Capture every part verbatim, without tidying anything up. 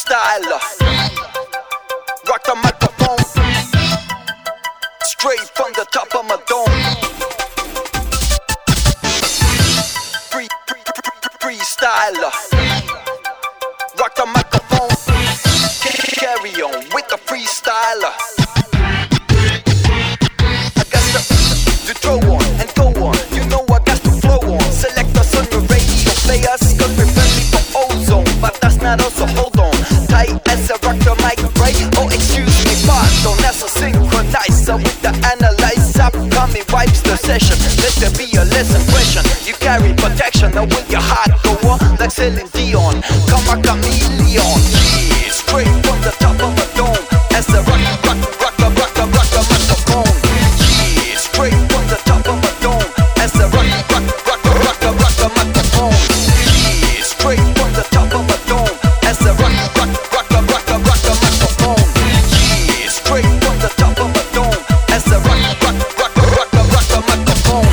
freestyler. Rock the microphone, straight from the top of my dome. Free, free, free, freestyler. Rock the microphone, carry on with the freestyler. I got to, to throw on and go on. You know I got to flow on. Select us on your radio, play us cause we're friendly for ozone. But that's not also, hold on. Tight as I rock the mic, right? Oh, excuse me, pardon. That's a synchronizer with the analyzer. Upcoming wipes the session. Let there be a less impression. You carry protection, now with your heart go on like Celine Dion. Come a chameleon. Yeah, straight from the top of the dome. As I rock, rock, rock, rock, rock, rock, rock the microphone. Yeah, straight from the top of the dome. As I rock, rock, rock, rock, rock, rock the microphone. Yeah, straight from the top of the dome. As I rock, rock, rock, rock, rock, rock the microphone. Yeah, straight from the top of the dome. As I rock, rock, rock, rock, rock, rock the microphone.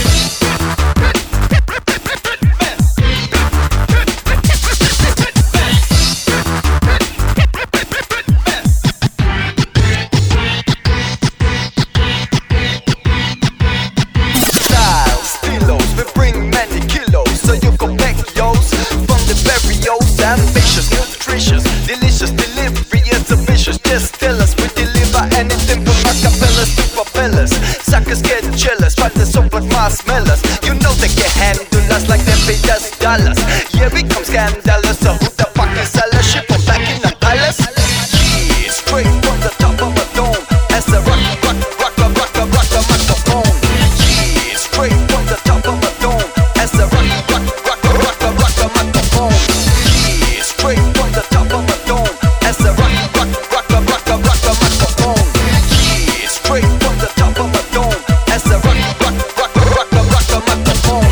Ambitious, nutritious, delicious delivery is ambitious. Just tell us we deliver anything from acapellas to propellers. Suckers get jealous, but the soap like marshmallows. You know they can handle us like they pay us dollars. Yeah, we come scandalous. So who the fuck is sellers? Ship from back in the palace. Yeah, straight from the top of a dome. As I rock, rock, rock, rock, rock, rock, rock the microphone. Yeah, straight from the top of a dome. As I rock, rock, rock, rock, rock, rock the microphone. Straight from the top of the dome. As I rock, rock, rock, rock, rock, rock, rock the microphone. Yeah, straight from the top of the dome. As I rock, rock, rock, rock, rock, rock the microphone.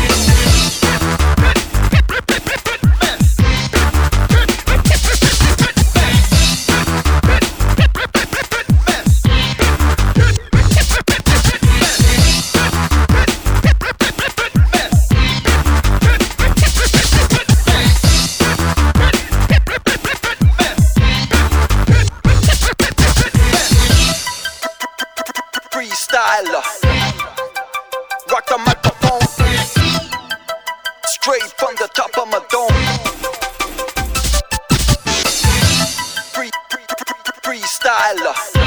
Freestyler, rock the microphone, straight from the top of my dome. Free, free, free, freestyler.